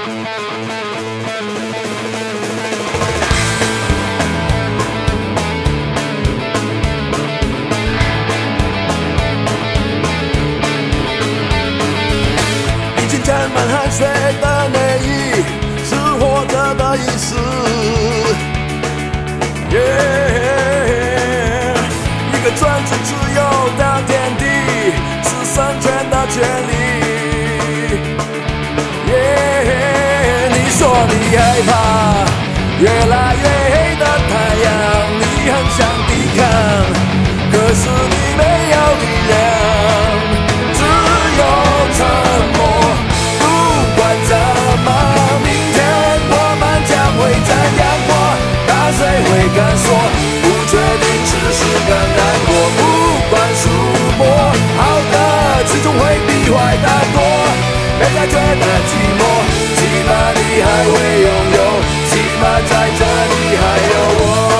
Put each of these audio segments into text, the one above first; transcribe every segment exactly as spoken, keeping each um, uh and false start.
已经沾满汗水的内衣，是活着的意思。Yeah, 一个专注自由的天地，是生存的权利。Yeah, 你说你害怕越来越黑的太阳，你很想抵抗，可是你没有力量，只有沉默。不管怎么，明天我们将会怎样过？大水会干涸，不确定只是更难过。不管输波，好的始终会比坏的多。别再觉得寂寞，起码你还会拥有，起码在这里还有我。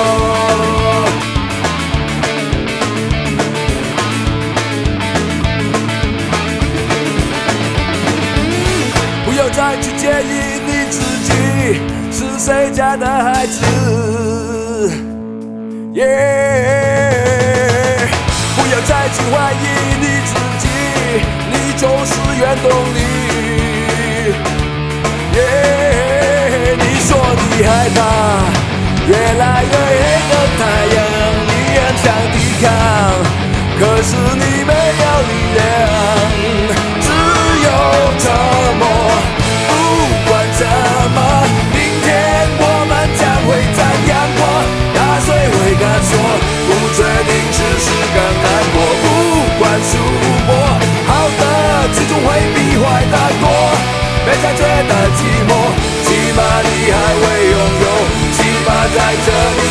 不要再去介意你自己是谁家的孩子。Yeah, 不要再去怀疑你自己，你就是原动力。Yeah, 你说你害怕越来越黑的太阳，你很想抵抗，可是你没有力量，只有沉默。不管怎么，明天我们将会怎样过？大水会干涸，不确定只是更难过。不管输波，好的始终会比坏的多。别再觉得寂寞，起码你还会拥有，起码在这里